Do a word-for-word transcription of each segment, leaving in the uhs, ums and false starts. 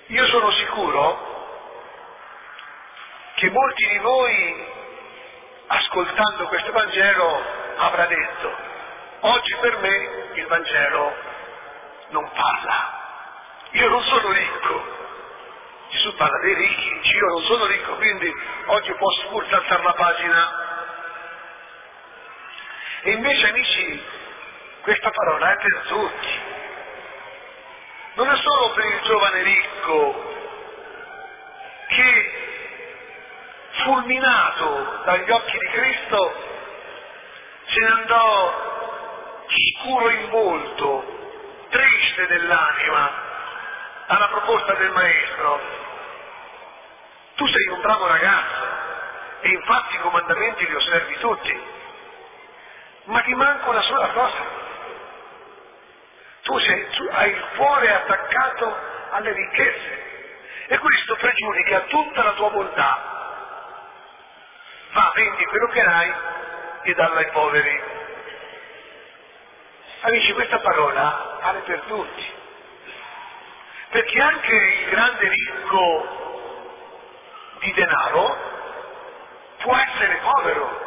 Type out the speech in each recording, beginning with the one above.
Io sono sicuro che molti di voi, ascoltando questo Vangelo, avrà detto: oggi per me il Vangelo non parla, io non sono ricco. Gesù parla dei ricchi, dice: io non sono ricco, quindi oggi posso pur saltare la pagina. E invece, amici, questa parola è per tutti, non è solo per il giovane ricco che, fulminato dagli occhi di Cristo, se ne andò scuro in volto, triste dell'anima, alla proposta del maestro: tu sei un bravo ragazzo e infatti i comandamenti li osservi tutti, ma ti manca una sola cosa. Tu, sei, tu hai il cuore attaccato alle ricchezze e questo pregiudica tutta la tua bontà. Va, vendi quello che hai e dallo ai poveri. Amici, questa parola vale per tutti, perché anche il grande ricco di denaro può essere povero,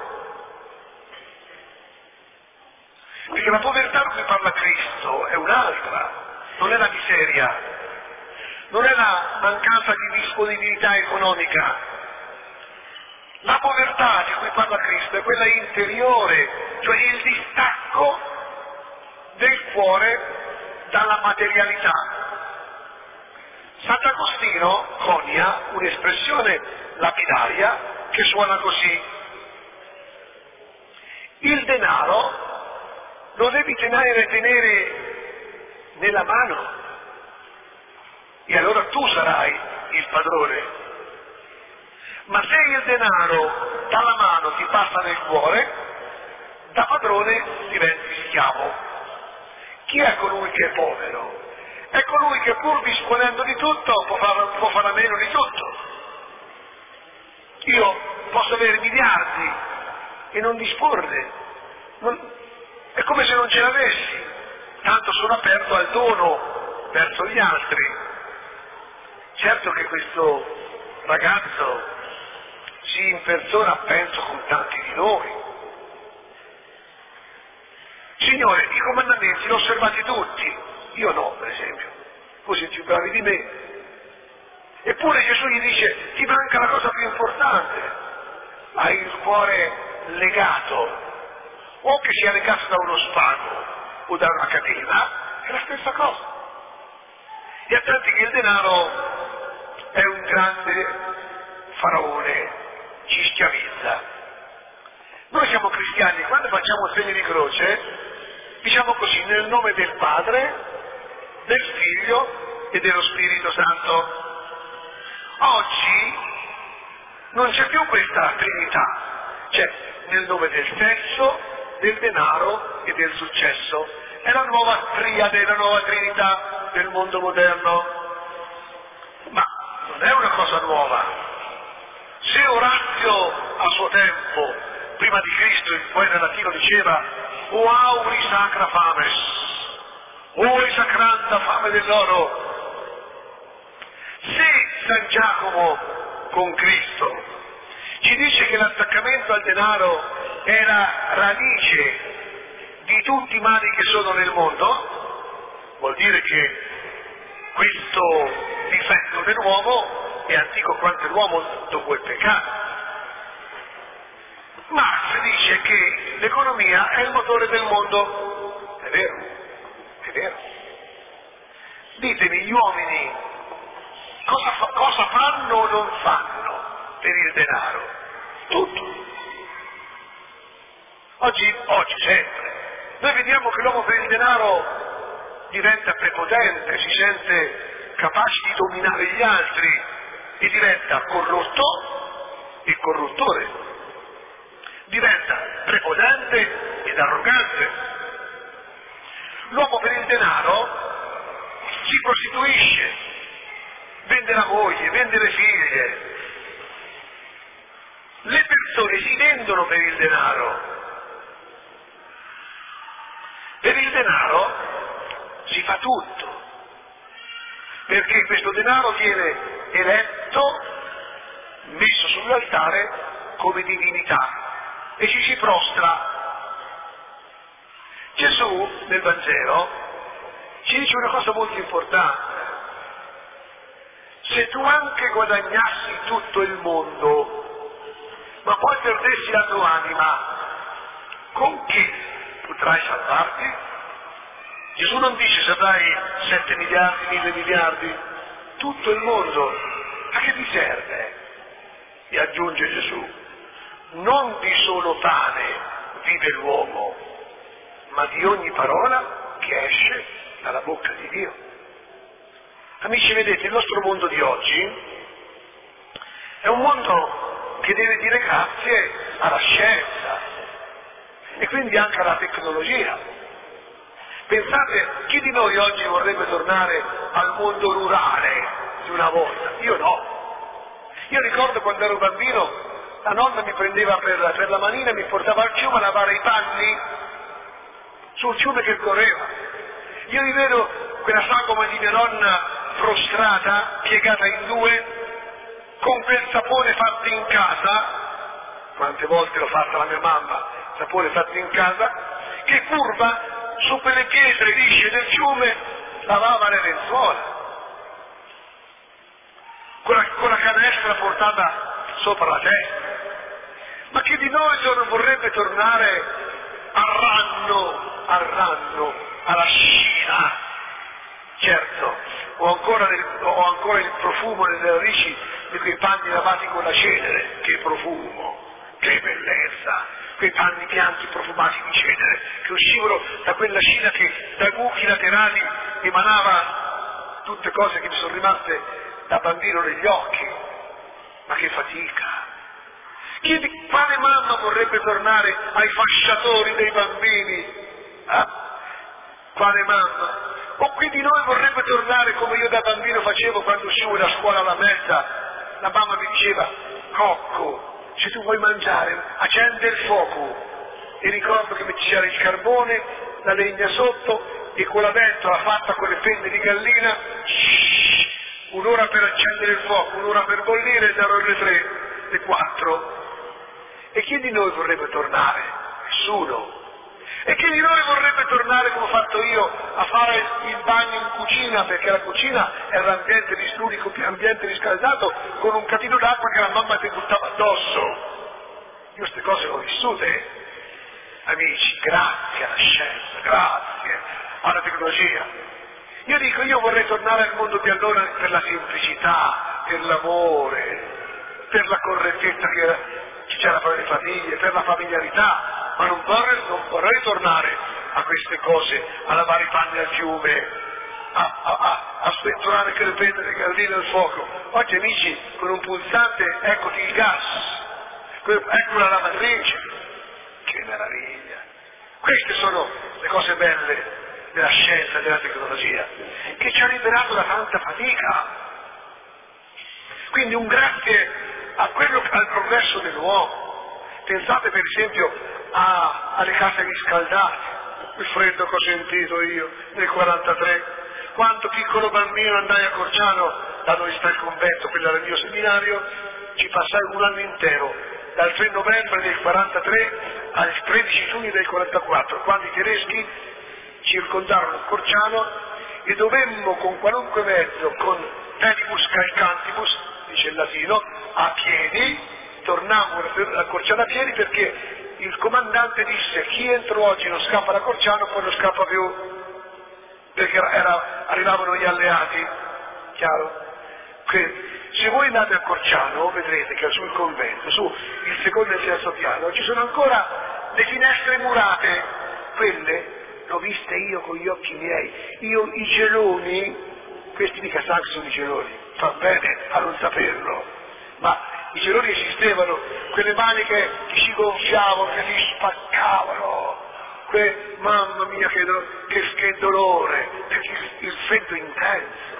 perché la povertà di cui parla Cristo è un'altra, non è la miseria, non è la mancanza di disponibilità economica. La povertà di cui parla Cristo è quella interiore, cioè il distacco del cuore dalla materialità. Sant'Agostino conia un'espressione lapidaria che suona così: il denaro lo devi tenere, tenere nella mano e allora tu sarai il padrone. Ma se il denaro dalla mano ti passa nel cuore, da padrone diventi schiavo. Chi è colui che è povero? È colui che pur disponendo di tutto può fare, può fare a meno di tutto. Io posso avere miliardi e non disporne, non, è come se non ce l'avessi, tanto sono aperto al dono verso gli altri. Certo che questo ragazzo si impersona, penso, con tanti di noi. Signore, i comandamenti li ho osservati tutti, io no, per esempio, voi siete più bravi di me. Eppure Gesù gli dice: ti manca la cosa più importante, hai il cuore legato, o che sia legato da uno spago o da una catena, è la stessa cosa. E attenti che il denaro è un grande faraone, ci schiavizza. Noi siamo cristiani, quando facciamo il segno di croce, diciamo così: nel nome del Padre, del Figlio e dello Spirito Santo. Oggi non c'è più questa trinità, c'è nel nome del sesso, del denaro e del successo. È la nuova triade, la nuova trinità del mondo moderno. Ma non è una cosa nuova. Se Orazio a suo tempo, prima di Cristo, il poeta latino diceva: o auri sacra fames, o esacranta fame dell'oro. Se San Giacomo con Cristo ci dice che l'attaccamento al denaro è la radice di tutti i mali che sono nel mondo, vuol dire che questo difetto dell'uomo è antico quanto l'uomo dopo il peccato. Marx dice che l'economia è il motore del mondo. È vero, è vero. Ditemi, gli uomini cosa, fa, cosa fanno o non fanno per il denaro? Tutto. Oggi, oggi sempre. Noi vediamo che l'uomo per il denaro diventa prepotente, si sente capace di dominare gli altri e diventa corrotto e corruttore. Diventa prepotente ed arrogante. L'uomo per il denaro si prostituisce, vende la moglie, vende le figlie. Le persone si vendono per il denaro. Per il denaro si fa tutto. perché questo denaro viene eletto, messo sull'altare come divinità e ci si prostra. Gesù nel Vangelo ci dice una cosa molto importante: se tu anche guadagnassi tutto il mondo ma poi perdessi la tua anima, con che potrai salvarti? Gesù non dice se avrai sette miliardi, mille miliardi, tutto il mondo, a che ti serve? E aggiunge Gesù: non di solo pane vive l'uomo, ma di ogni parola che esce dalla bocca di Dio. Amici, vedete, il nostro mondo di oggi è un mondo che deve dire grazie alla scienza e quindi anche alla tecnologia. Pensate, chi di noi oggi vorrebbe tornare al mondo rurale di una volta? Io no. Io ricordo quando ero bambino, la nonna mi prendeva per, per la manina e mi portava al fiume a lavare i panni sul fiume che correva. Io rivedo quella sagoma di mia nonna prostrata, piegata in due, con quel sapone fatto in casa, quante volte l'ho fatta la mia mamma, sapone fatto in casa, che curva su quelle pietre lisce del fiume lavava le lenzuola. Con la, con la canestra portata sopra la testa. Ma chi di noi non vorrebbe tornare al ranno, al ranno, alla scina? Certo, ho ancora, nel, ho ancora il profumo nelle narici di quei panni lavati con la cenere. Che profumo, che bellezza, quei panni bianchi profumati di cenere che uscivano da quella scina che dai buchi laterali emanava tutte cose che mi sono rimaste da bambino negli occhi. Ma che fatica! Chi, quale mamma vorrebbe tornare ai fasciatori dei bambini? Eh? Quale mamma? O qui di noi vorrebbe tornare come io da bambino facevo quando uscivo da scuola alla mezza? La mamma mi diceva: Cocco, se tu vuoi mangiare, accende il fuoco. E ricordo che c'era il carbone, la legna sotto, e con la ventola fatta con le penne di gallina, un'ora per accendere il fuoco, un'ora per bollire, ed erano le tre, le quattro. E chi di noi vorrebbe tornare? Nessuno. E chi di noi vorrebbe tornare, come ho fatto io, a fare il bagno in cucina, perché la cucina era l'ambiente, l'unico ambiente riscaldato, con un catino d'acqua che la mamma ti buttava addosso. Io queste cose le ho vissute, amici, grazie alla scienza, grazie alla tecnologia. Io dico, io vorrei tornare al mondo di allora per la semplicità, per l'amore, per la correttezza che c'era fra le famiglie, per la familiarità, ma non vorrei, non vorrei tornare a queste cose, a lavare i panni al fiume, a, a, a, a sventolare che le penne le galline al fuoco. Oggi, amici, con un pulsante eccoti il gas, ecco la lavatrice, che meraviglia! Queste sono le cose belle della scienza e della tecnologia, che ci ha liberato da tanta fatica. Quindi un grazie a quello, al progresso dell'uomo. Pensate per esempio a, alle case riscaldate, il freddo che ho sentito io nel quarantatré, quando piccolo bambino andai a Corciano, da dove sta il convento, quello era il mio seminario, ci passai un anno intero, dal tre novembre del quarantatré al tredici giugno del quarantaquattro, quando i tedeschi circondarono Corciano e dovemmo con qualunque mezzo, con pedibus calcantibus, dice il latino, a piedi, tornammo a Corciano a piedi, perché il comandante disse: chi entro oggi non scappa da Corciano poi non scappa più, perché era, era, arrivavano gli alleati, chiaro? Quindi, se voi andate a Corciano vedrete che sul convento, su il secondo e il terzo piano, ci sono ancora le finestre murate, quelle l'ho viste io con gli occhi miei. Io i geloni, questi mica sanno che sono i geloni, fa bene a non saperlo, ma i geloni esistevano, quelle maniche che si gonfiavano, che si spaccavano, que, mamma mia che, do, che, che dolore, perché il freddo intenso,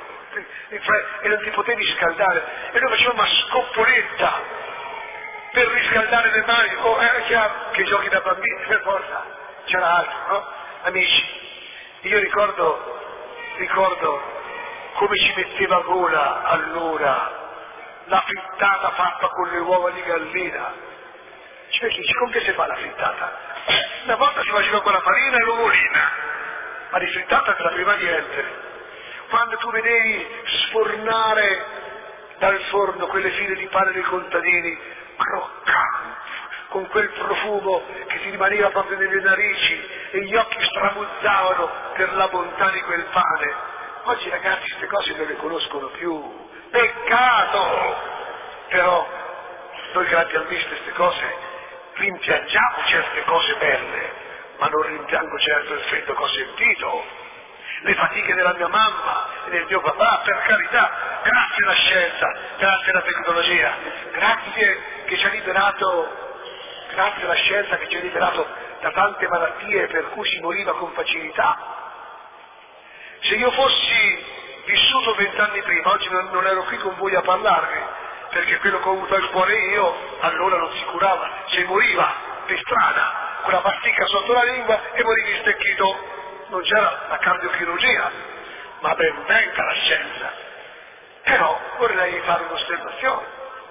e non ti potevi scaldare, e noi facevamo una scoppoletta per riscaldare le mani. Oh, era chiaro che giochi da bambini, per forza, c'era altro, no? Amici, io ricordo, ricordo come ci metteva a gola allora la frittata fatta con le uova di gallina. Cioè, dici, con che si fa la frittata? Una volta si faceva con la farina e l'uvolina, ma di frittata non sapeva niente. Quando tu vedevi sfornare dal forno quelle file di pane dei contadini, croccanti, con quel profumo che ti rimaneva proprio nelle narici e gli occhi stramuzzavano per la bontà di quel pane. Oggi i ragazzi queste cose non le conoscono più. Peccato! Però noi che abbiamo visto queste cose rimpiangiamo certe cose belle, ma non rimpiango certo il freddo che ho sentito, le fatiche della mia mamma e del mio papà, per carità, grazie alla scienza, grazie alla tecnologia, grazie che ci ha liberato, grazie alla scienza che ci ha liberato da tante malattie per cui si moriva con facilità. Se io fossi vissuto vent'anni prima, oggi non, non ero qui con voi a parlarvi, perché quello che ho avuto al cuore io, allora non si curava, se moriva per strada, con la pasticca sotto la lingua e morivi stecchito. Non c'era la cardiochirurgia, ma ben venga la scienza. Però vorrei fare un'osservazione.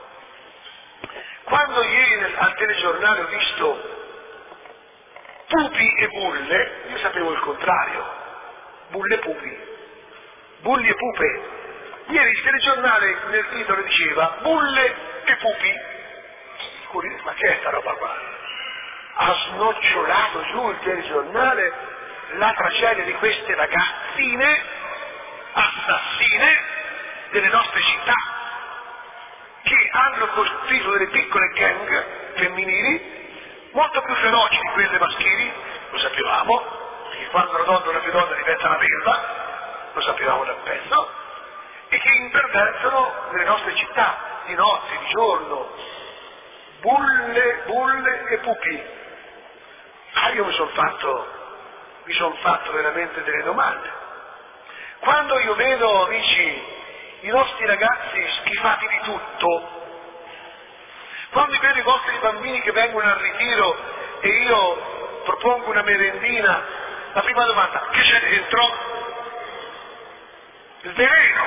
Quando ieri al telegiornale ho visto pupi e bulle, io sapevo il contrario, bulle e pupi, bulli e pupe. Ieri il telegiornale nel titolo diceva bulle e pupi. Ma che è sta roba qua? Ha snocciolato giù il telegiornale la tragedia di queste ragazzine assassine delle nostre città, che hanno costruito delle piccole gang femminili molto più feroci di quelle maschili, lo sapevamo, perché quando una donna una più donna diventa una belva, lo sapevamo da pezzo, e che imperversano nelle nostre città di notte, di giorno, bulle, bulle e pupi. Ah, io mi sono fatto mi sono fatto veramente delle domande. Quando io vedo, amici, i nostri ragazzi schifati di tutto, quando vedo i vostri bambini che vengono al ritiro e io propongo una merendina, la prima domanda, che c'è dentro? Il veleno.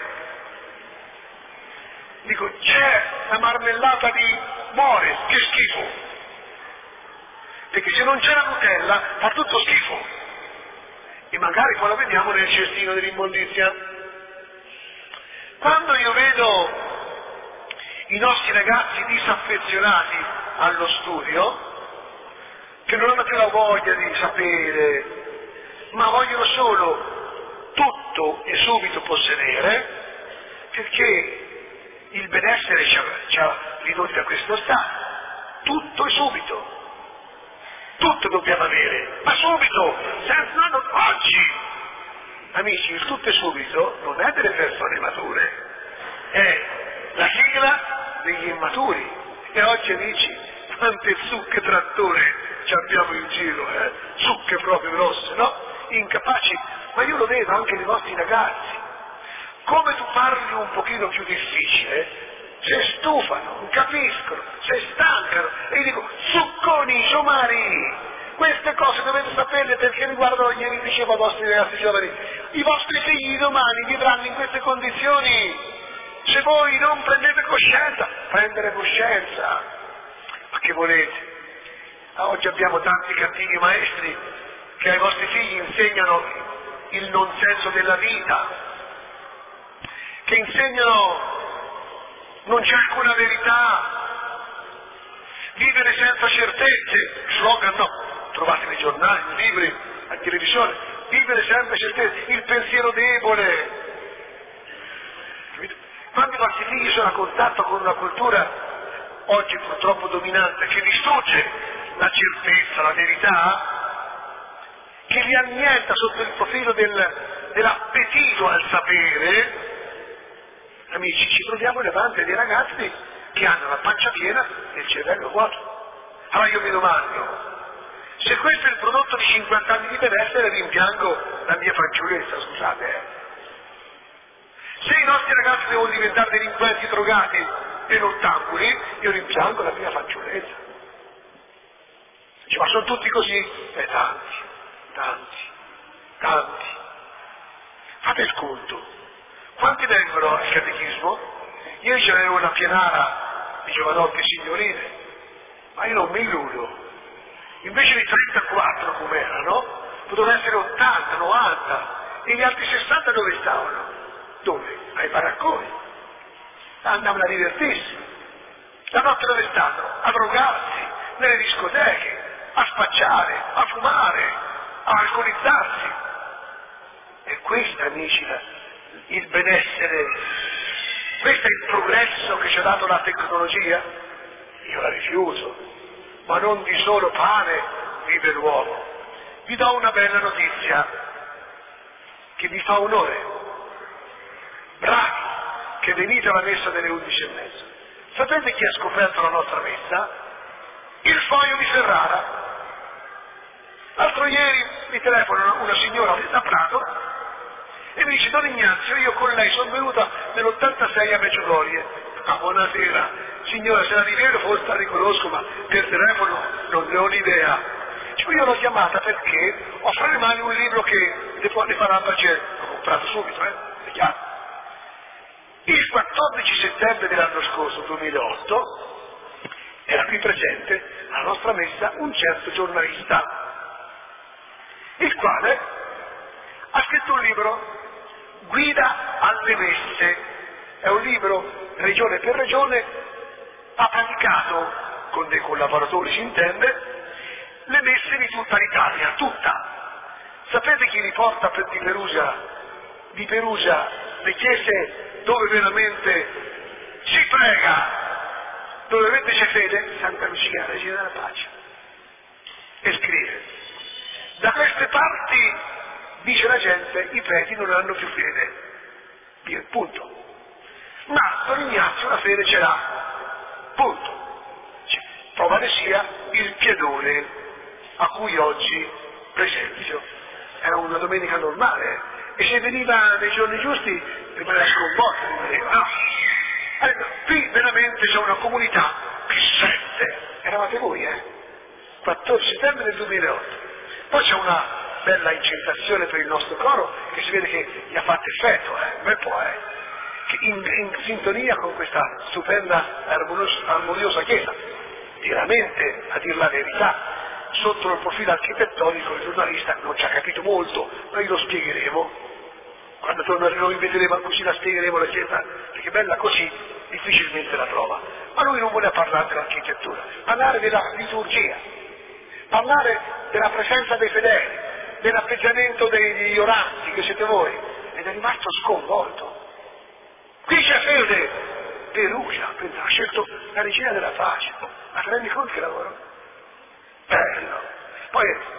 Dico, c'è la marmellata di Mores, che schifo. Perché se non c'è la Nutella fa tutto schifo e magari poi la vediamo nel cestino dell'immondizia. Quando io vedo i nostri ragazzi disaffezionati allo studio, che non hanno più la voglia di sapere, ma vogliono solo tutto e subito possedere, perché il benessere ci ha, ci ha ridotti a questo stato, tutto e subito. Tutto dobbiamo avere, ma subito, senza no, non, oggi. Amici, il tutto e subito non è delle persone mature, è la sigla degli immaturi. E oggi, amici, quante zucche trattore ci abbiamo in giro, eh? Zucche proprio grosse, no? Incapaci, ma io lo vedo anche nei nostri ragazzi. Come tu parli un pochino più difficile, se stufano, non capiscono, se stancano, e io dico, zucconi, somari, queste cose dovete saperle perché riguardano, ieri dicevo ai vostri ragazzi giovani, i vostri figli domani vivranno in queste condizioni, se voi non prendete coscienza, prendere coscienza, ma che volete? Oggi abbiamo tanti cattivi maestri che ai vostri figli insegnano il non senso della vita, che insegnano non c'è alcuna verità, vivere senza certezze, slogan no, trovate nei giornali, nei libri, alla televisione, vivere senza certezze, il pensiero debole. Quando i vostri figli sono a contatto con una cultura oggi purtroppo dominante che distrugge la certezza, la verità, che li annienta sotto il profilo del, dell'appetito al sapere, amici, ci troviamo davanti a dei ragazzi che hanno la pancia piena e il cervello vuoto. Allora io mi domando, se questo è il prodotto di cinquanta anni di benessere, rimpiango la mia fanciullezza, scusate. Eh. Se i nostri ragazzi devono diventare delinquenti, drogati e nottambuli, io rimpiango la mia fanciullezza. Dice, ma sono tutti così? Eh, tanti, tanti, tanti. Fate il conto. Quanti vengono al catechismo? Ieri c'avevo una pianara di giovanotte signorile, ma io non mi illudo. Invece di trentaquattro come erano, potevano essere ottanta, novanta, e gli altri sessanta dove stavano? Dove? Ai baracconi. Andavano a divertirsi. La notte dove stavano? A drogarsi, nelle discoteche, a spacciare, a fumare, a alcolizzarsi. E questo, amici, il benessere, questo è il progresso che ci ha dato la tecnologia? Io la rifiuto, ma non di solo pane vive l'uomo. Vi do una bella notizia che vi fa onore. Bravi che venite alla messa delle undici e mezza. Sapete chi ha scoperto la nostra messa? Il foglio di Ferrara. L'altro ieri mi telefona una signora da Prato e mi dice: Don Ignazio, io con lei sono venuta nell'ottantasei a Meggiugorie. Ah, buonasera, signora, se la rivedo forse la riconosco, ma per telefono non ne ho l'idea. Cioè, io l'ho chiamata perché ho fra le mani un libro che le, può, le farà piacere. L'ho comprato subito, eh? È chiaro. Il quattordici settembre dell'anno scorso, duemilaotto, era qui presente alla nostra messa un certo giornalista, il quale ha scritto un libro, Guida alle messe. È un libro, regione per regione, ha praticato, con dei collaboratori si intende, le messe di tutta l'Italia, tutta. Sapete chi riporta per di Perugia, di Perugia le chiese dove veramente si prega, dove veramente c'è fede? Santa Lucia, Regina della Pace. E scrive: da queste parti, dice la gente, i preti non hanno più fede. Via, punto. Ma Don Ignazio la fede ce l'ha. Punto. Cioè, prova ne sia il piedone a cui oggi presenzio. Era una domenica normale. E se veniva nei giorni giusti rimaneva sconvolto, rimaneva, no? Allora, qui veramente c'è una comunità che sente. Eravate voi, eh? quattordici settembre del duemilaotto. Poi c'è una bella incitazione per il nostro coro che si vede che gli ha fatto effetto, eh? Un bel po', eh? Che in, in sintonia con questa stupenda armoniosa chiesa. Veramente, a dir la verità, sotto il profilo architettonico il giornalista non ci ha capito molto, noi lo spiegheremo. Quando torneremo in vedremo così la spiegheremo la chiesa, perché bella così difficilmente la trova. Ma lui non voleva parlare dell'architettura, parlare della liturgia, parlare della presenza dei fedeli, dell'atteggiamento degli oranti che siete voi, ed è rimasto sconvolto. Qui c'è fede, Perugia, ha scelto la Regina della Pace, ma ti rendi conto che lavoro? Bello. Poi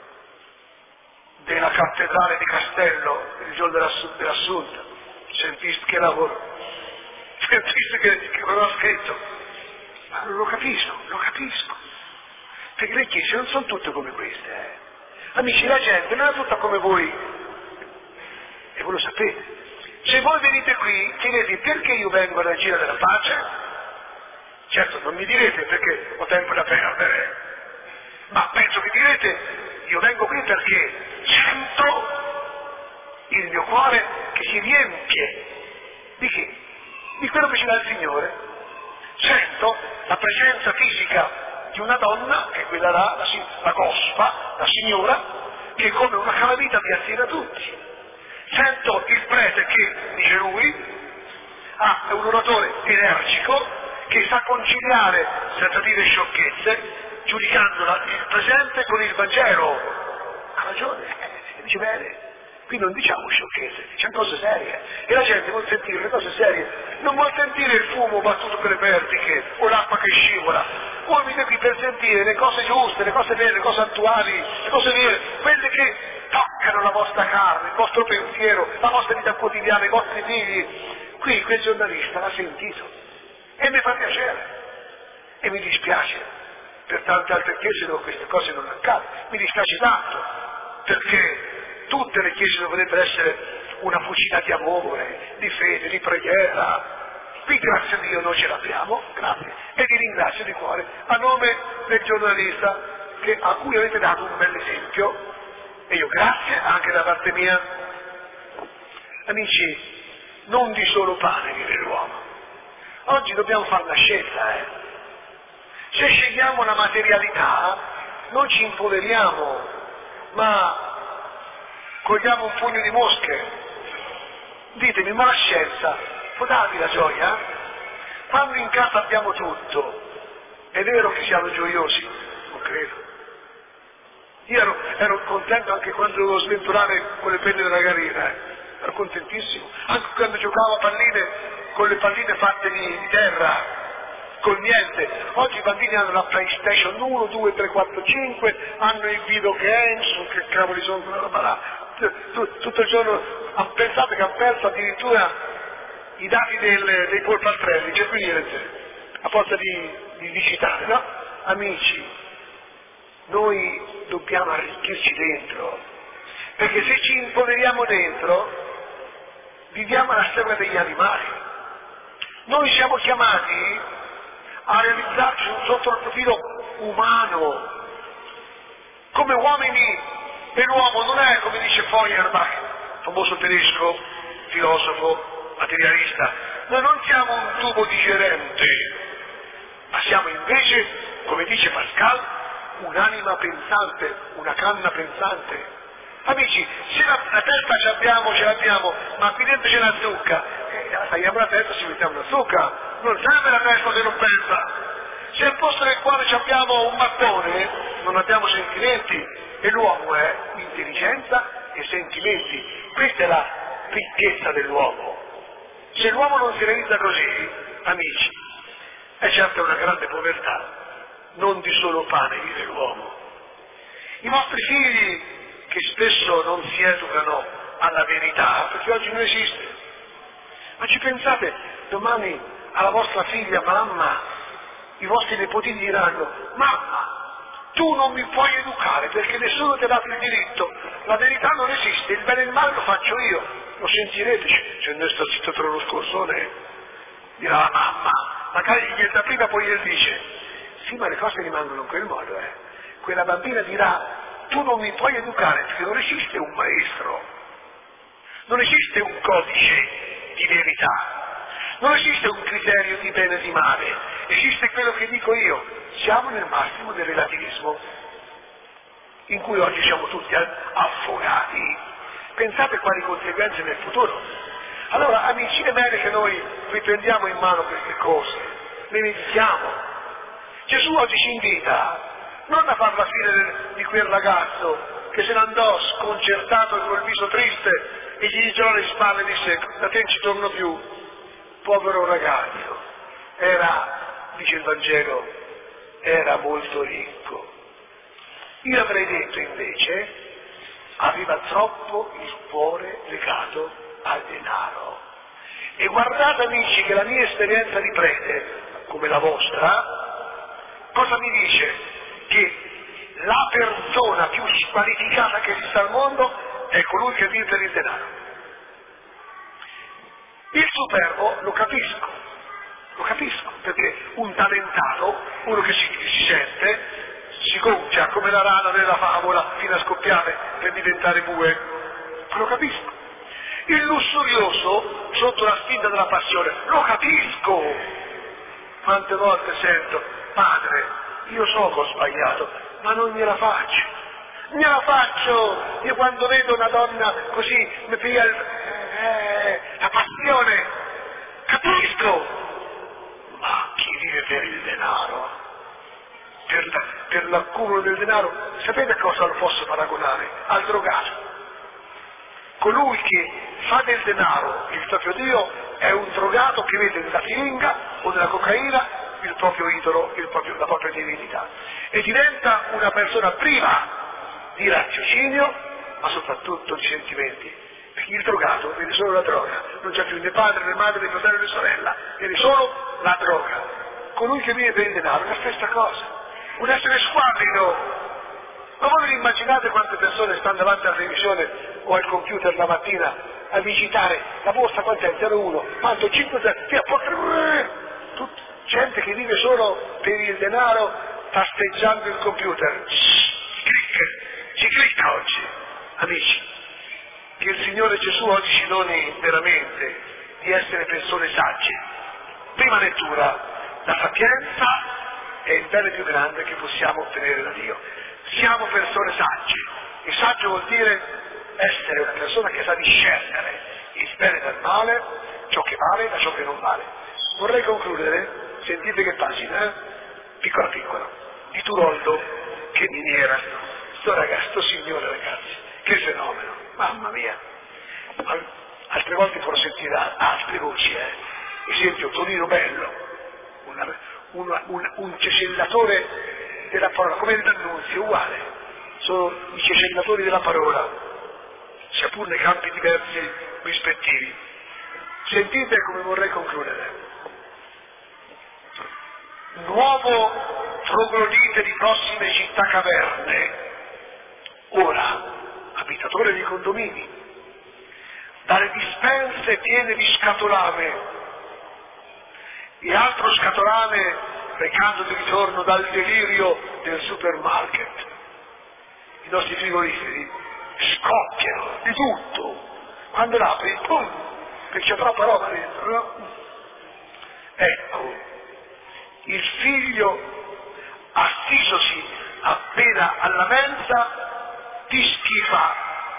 della cattedrale di Castello il giorno dell'Assunta, sentiste che lavoro, sentiste che, che cosa ho scritto, ma lo capisco, lo capisco, perché le chiese non sono tutte come queste, eh. Amici, la gente non è tutta come voi, e voi lo sapete. Se voi venite qui, chiedete perché io vengo alla Regina della Pace, certo non mi direte perché ho tempo da perdere, ma penso che direte: io vengo qui perché sento il mio cuore che si riempie di che? Di quello che ci dà il Signore. Sento la presenza fisica di una donna, che è quella là, la, la gospa, la signora, che come una calamita vi attira tutti. Sento il prete che, dice lui, ah, è un oratore energico che sa conciliare, senza dire sciocchezze, giudicando il presente con il Vangelo. Ha ragione, eh, dice bene, qui non diciamo sciocchezze, diciamo cose serie, e la gente vuol sentire le cose serie, non vuol sentire il fumo battuto per le pertiche o l'acqua che scivola. Voi venite qui per sentire le cose giuste, le cose vere, le cose attuali, le cose vere, quelle che toccano la vostra carne, il vostro pensiero, la vostra vita quotidiana, i vostri figli. Qui quel giornalista l'ha sentito e mi fa piacere e mi dispiace per tante altre chiese dove queste cose non accadono. Mi dispiace tanto, perché tutte le chiese dovrebbero essere una fucina di amore, di fede, di preghiera. Qui grazie a Dio noi ce l'abbiamo, grazie, e vi ringrazio di cuore a nome del giornalista che, a cui avete dato un bel esempio, e io grazie anche da parte mia. Amici, non di solo pane vive l'uomo. Oggi dobbiamo fare una scelta, eh. Se scegliamo la materialità, non ci impolveriamo, ma cogliamo un pugno di mosche. Ditemi, ma la scienza può darvi la gioia? Quando in casa abbiamo tutto, è vero che siamo gioiosi? Non credo. Io ero, ero contento anche quando dovevo sventolare con le penne della gallina, eh. Ero contentissimo. Anche quando giocavo a palline con le palline fatte di, di terra, col niente. Oggi i bambini hanno la PlayStation uno, due, tre, quattro, cinque, hanno i video games, che cavoli sono quella roba là. Tutto il giorno, pensate che hanno perso addirittura i dati del, dei polpastrelli, c'è qui niente, a forza di, di, di citare, no? Amici, noi dobbiamo arricchirci dentro, perché se ci impoveriamo dentro, viviamo alla stregua degli animali. Noi siamo chiamati a realizzarci sotto il profilo umano, come uomini, e l'uomo non è, come dice Feuerbach, famoso tedesco, filosofo, materialista, noi non siamo un tubo digerente, ma siamo invece, come dice Pascal, un'anima pensante, una canna pensante. Amici, se la, la testa ce l'abbiamo, ce l'abbiamo, ma qui dentro c'è la zucca, eh, tagliamo la testa e ci mettiamo la zucca, non serve la testa se non pensa. Se al posto del cuore ci abbiamo un mattone, non abbiamo sentimenti, e l'uomo è intelligenza e sentimenti. Questa è la ricchezza dell'uomo. Se l'uomo non si realizza così, amici, è certo una grande povertà. Non di solo pane vive l'uomo. I vostri figli, che spesso non si educano alla verità, perché oggi non esiste, ma ci pensate, domani alla vostra figlia, mamma, i vostri nipoti diranno: mamma, tu non mi puoi educare perché nessuno ti ha dato il diritto, la verità non esiste, il bene e il male lo faccio io. Lo sentirete, c'è il sto zitto tra lo scorsone, dirà la mamma, magari gli da prima poi gli dice: sì, ma le cose rimangono in quel modo, eh. Quella bambina dirà: tu non mi puoi educare perché non esiste un maestro, non esiste un codice di verità, non esiste un criterio di bene e di male, esiste quello che dico io. Siamo nel massimo del relativismo, in cui oggi siamo tutti affogati. Pensate quali conseguenze nel futuro. Allora, amici, è bene che noi riprendiamo in mano queste cose, le meditiamo. Gesù oggi ci invita non a far la fine di quel ragazzo che se ne andò sconcertato e col viso triste e gli girò le spalle e disse: da te non ci torno più. Povero ragazzo, era, dice il Vangelo, era molto ricco. Io avrei detto invece, aveva troppo il cuore legato al denaro. E guardate, amici, che la mia esperienza di prete, come la vostra, cosa mi dice? Che la persona più squalificata che esista al mondo è colui che vive per il denaro. Il superbo lo capisco, lo capisco, perché un talentato, uno che si, che si sente, si gonfia come la rana nella favola fino a scoppiare per diventare bue, lo capisco. Il lussurioso, sotto la spinta della passione, lo capisco. Quante volte sento: padre, io so che ho sbagliato, ma non gliela faccio. Gliela faccio! Io quando vedo una donna così mi piglia il, eh, la passione, capisco. Ma chi vive per il denaro, per, la, per l'accumulo del denaro, sapete a cosa lo posso paragonare? Al drogato. Colui che fa del denaro il proprio Dio è un drogato che vede nella siringa o nella cocaina il proprio idolo, il proprio, la propria divinità, e diventa una persona priva di raziocinio, ma soprattutto di sentimenti, perché il drogato vede solo la droga, non c'è più né padre né madre né fratello né sorella, vede solo la droga. Colui che vive per il denaro è la stessa cosa, un essere squallido. Ma voi vi immaginate quante persone stanno davanti alla televisione o al computer la mattina a visitare la borsa, quant'è? zero uno, quanto? cinque zero, via, tut, gente che vive solo per il denaro, tasteggiando il computer. Ci clicca, ci clicca oggi, amici. Che il Signore Gesù oggi ci doni veramente di essere persone sagge. Prima lettura, la sapienza è il bene più grande che possiamo ottenere da Dio. Siamo persone sagge, e saggio vuol dire essere una persona che sa discernere il bene dal male, ciò che vale da ciò che non vale. Vorrei concludere, sentite che pagina, eh? Piccola piccola, di Turoldo, che miniera, sto ragazzo, sto signore ragazzi, che fenomeno, mamma mia. Altre volte farò sentire altre voci, eh? Esempio Tonino Bello, una, una, un, un cesellatore della parola, come il D'Annunzio, uguale, sono i cecellatori della parola, sia pur nei campi diversi rispettivi. Sentite come vorrei concludere. Nuovo troglodite di prossime città caverne, ora abitatore di condomini, dalle dispense piene di scatolame e altro scatolame recando di ritorno dal delirio del supermarket. I nostri frigoriferi scoppiano di tutto, quando l'apri, pum, perché c'è troppa roba dentro, no? Ecco, il figlio assisosi appena alla mensa ti schifa,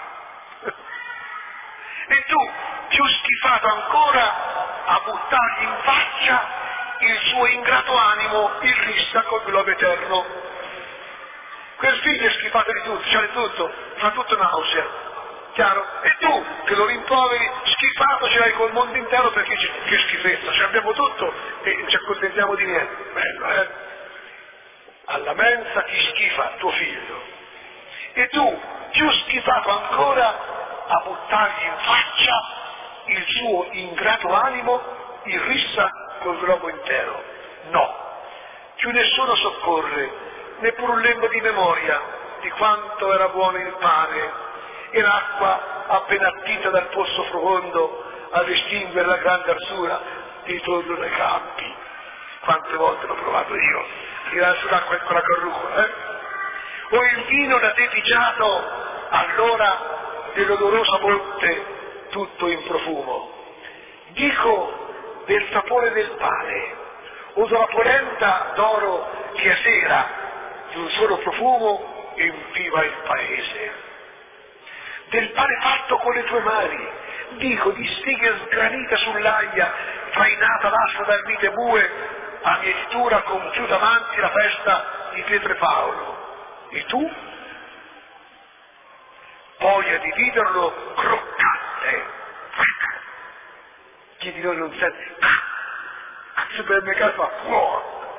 e tu, più schifato ancora, a buttargli in faccia il suo ingrato animo in rissa col globo eterno. Quel figlio è schifato di tutto, c'ha di tutto, fa tutto nausea, chiaro? E tu, che lo rimproveri, schifato, ce l'hai col mondo intero perché dici, che schifezza, ce abbiamo tutto e non ci accontentiamo di niente. Bello, eh? Alla mensa ti schifa tuo figlio. E tu, più schifato ancora, a buttargli in faccia il suo ingrato animo in rissa col globo intero. No, più nessuno soccorre, neppure un lembo di memoria di quanto era buono il pane e l'acqua appena attita dal pozzo profondo ad estinguere la grande arsura di ritorno dai campi. Quante volte l'ho provato io, tirare sull'acqua con la carrucola, eh? O il vino da te pigiato all'ora dell'odorosa botte tutto in profumo. Dico del sapore del pane, o della polenta d'oro che a sera di un solo profumo empiva il paese. Del pane fatto con le tue mani, dico di steghe sgranita sull'aia, trainata l'asta dal vite bue, a mietitura compiuta avanti la festa di Pietro e Paolo. E tu? Voglia di viverlo croccante. Chi di noi non sente? Al supermercato fa buono.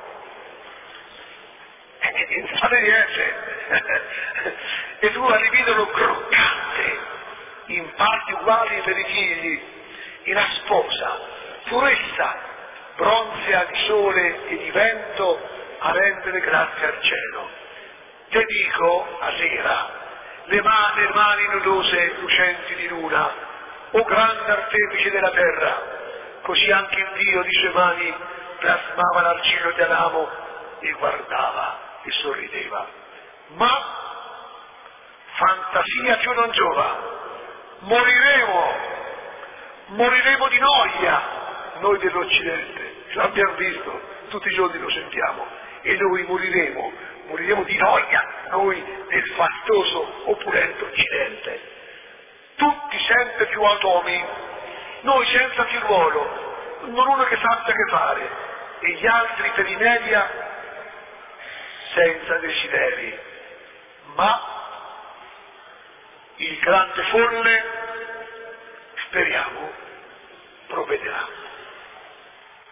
E non fate niente. E tu a dividerlo croccante, in parti uguali per i figli, e la sposa, purezza, bronzea di sole e di vento, a rendere grazie al cielo. Te dico, a sera, le mani, le mani nudose lucenti di luna, o grande artefice della terra, così anche il Dio di sue mani plasmava l'argillo di Adamo e guardava e sorrideva. Ma fantasia più non giova, moriremo, moriremo di noia, noi dell'Occidente, l'abbiamo visto, tutti i giorni lo sentiamo, e noi moriremo, moriremo di noia, noi del fastoso, opulento Occidente, tutti sempre più automi, noi senza figliuolo, non uno che sappia che fare, e gli altri per i media senza desideri, ma il grande folle